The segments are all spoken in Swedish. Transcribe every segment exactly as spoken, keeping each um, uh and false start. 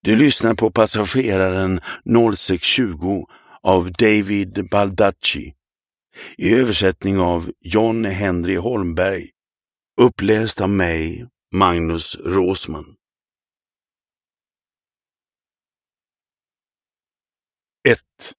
Du lyssnar på Passageraren noll sex tjugo av David Baldacci i översättning av John Henry Holmberg, uppläst av mig, Magnus Råsman. ett.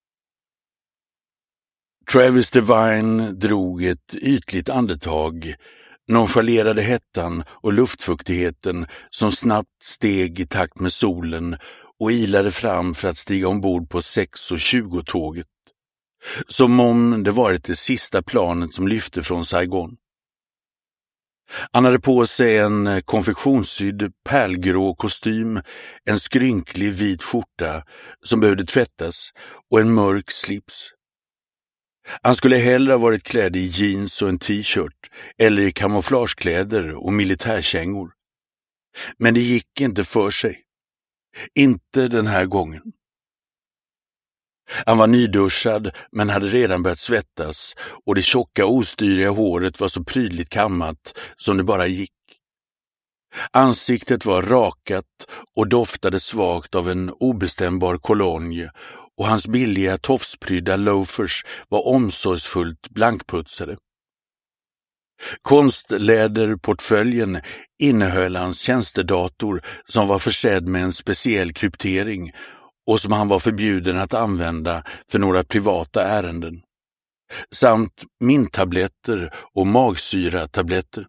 Travis Devine drog ett ytligt andetag, nonchalerade hettan och luftfuktigheten som snabbt steg i takt med solen och ilade fram för att stiga ombord på sex och tjugo-tåget. Som om det varit det sista planet som lyfte från Saigon. Han hade på sig en konfektionssydd pärlgrå kostym, en skrynklig vit skjorta som behövde tvättas och en mörk slips. Han skulle hellre ha varit klädd i jeans och en t-shirt eller i kamouflagekläder och militärkängor. Men det gick inte för sig. Inte den här gången. Han var nyduschad men hade redan börjat svettas och det tjocka ostyriga håret var så prydligt kammat som det bara gick. Ansiktet var rakat och doftade svagt av en obestämbar kolonj och hans billiga tofsprydda loafers var omsorgsfullt blankputsade. Konstläderportföljen innehöll hans tjänstedator som var försedd med en speciell kryptering och som han var förbjuden att använda för några privata ärenden, samt minttabletter och magsyratabletter.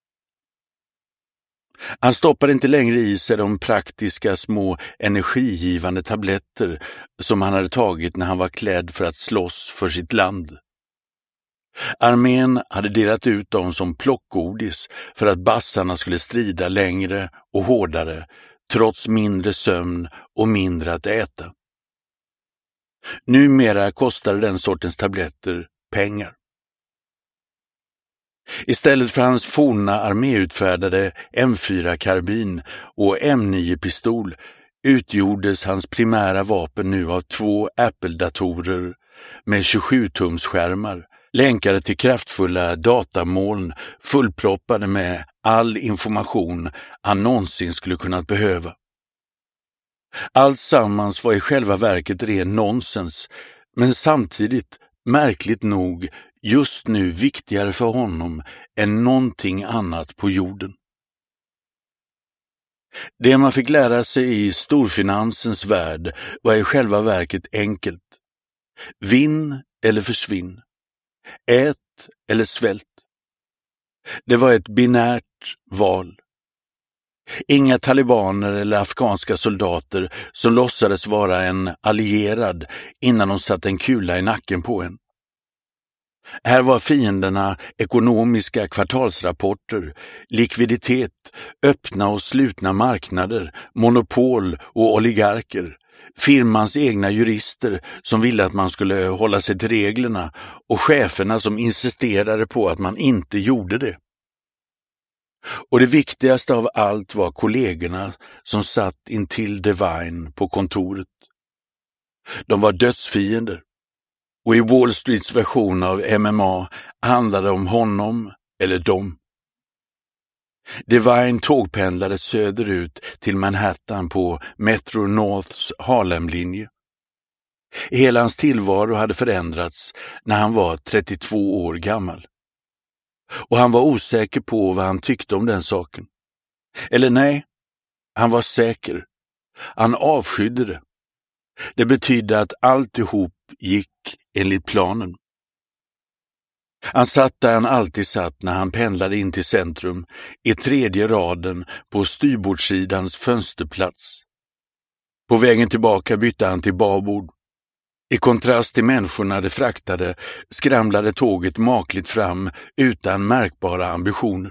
Han stoppade inte längre i sig de praktiska små energigivande tabletter som han hade tagit när han var klädd för att slåss för sitt land. Armén hade delat ut dem som plockgodis för att bassarna skulle strida längre och hårdare, trots mindre sömn och mindre att äta. Numera kostade den sortens tabletter pengar. Istället för hans forna arméutfärdade M fyra-karbin och M nio-pistol utgjordes hans primära vapen nu av två Apple-datorer med tjugosju-tums-skärmar, länkade till kraftfulla datamoln fullproppade med all information han någonsin skulle kunna behöva. Allt sammans var i själva verket ren nonsens, men samtidigt, märkligt nog, just nu viktigare för honom än någonting annat på jorden. Det man fick lära sig i storfinansens värld var i själva verket enkelt. Vinn eller försvinn. Ät eller svält. Det var ett binärt val. Inga talibaner eller afghanska soldater som låtsades vara en allierad innan de satte en kula i nacken på en. Här var fienderna ekonomiska kvartalsrapporter, likviditet, öppna och slutna marknader, monopol och oligarker, firmans egna jurister som ville att man skulle hålla sig till reglerna och cheferna som insisterade på att man inte gjorde det. Och det viktigaste av allt var kollegorna som satt intill Devine på kontoret. De var dödsfiender. Och i Wall Streets version av M M A handlade det om honom eller dem. Devine tågpendlade söderut till Manhattan på Metro Norths Harlemlinje. Hela hans tillvaro hade förändrats när han var trettiotvå år gammal. Och han var osäker på vad han tyckte om den saken. Eller nej, han var säker. Han avskydde det. Det betydde att alltihop gick enligt planen. Han satt där han alltid satt när han pendlade in till centrum, i tredje raden på styrbordsidans fönsterplats. På vägen tillbaka bytte han till babord. I kontrast till människorna det fraktade skramlade tåget makligt fram utan märkbara ambitioner.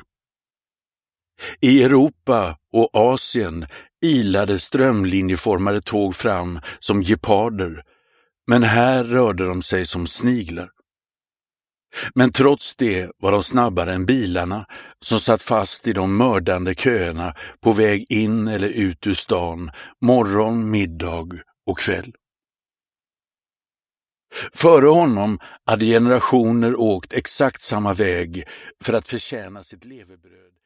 I Europa och Asien ilade strömlinjeformade tåg fram som geparder, men här rörde de sig som sniglar. Men trots det var de snabbare än bilarna som satt fast i de mördande köerna på väg in eller ut ur stan, morgon, middag och kväll. Före honom hade generationer åkt exakt samma väg för att förtjäna sitt levebröd